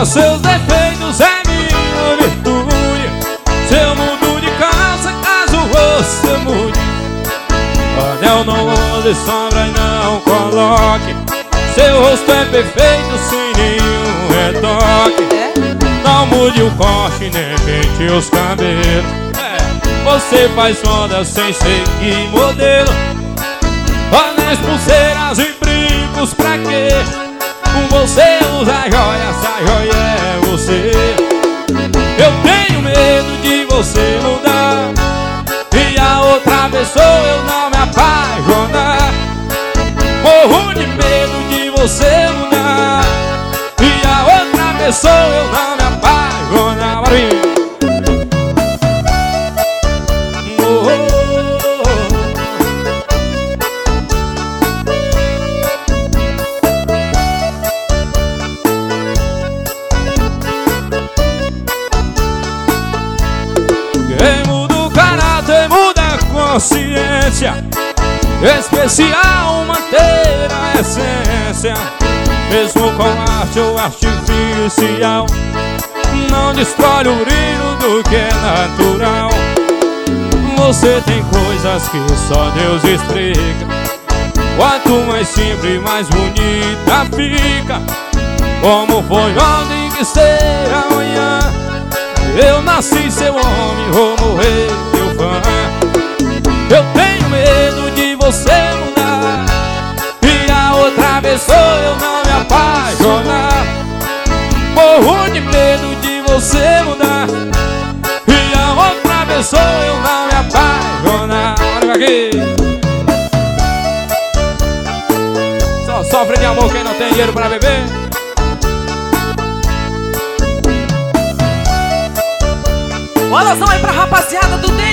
seus defeitos é minha virtude. Se eu mudo de calça, caso você mude. Anel não use sombra e não coloque. Seu rosto é perfeito sem nenhum retoque. Não mude o corte, nem pente os cabelos. Você faz moda sem seguir modelo. Anéis, pulseiras e brincos pra quê? Com você usa joia, essa joia é você. Eu tenho medo de você mudar e a outra pessoa eu não me apaixonar. Morro de medo de você mudar e a outra pessoa eu não me apaixonar. Quem muda o caráter muda a consciência. Especial manter a essência. Mesmo com arte ou artificial, não destrói o brilho do que é natural. Você tem coisas que só Deus explica. Quanto mais simples, mais bonita fica. Como foi ontem que será amanhã. Eu nasci seu homem, vou morrer teu fã. Eu tenho medo de você mudar e a outra pessoa eu não me apaixonar. Morro de medo de você mudar e a outra pessoa eu não me apaixonar. Olha aqui. Só sofre de amor quem não tem dinheiro pra beber. Um alusão aí pra rapaziada do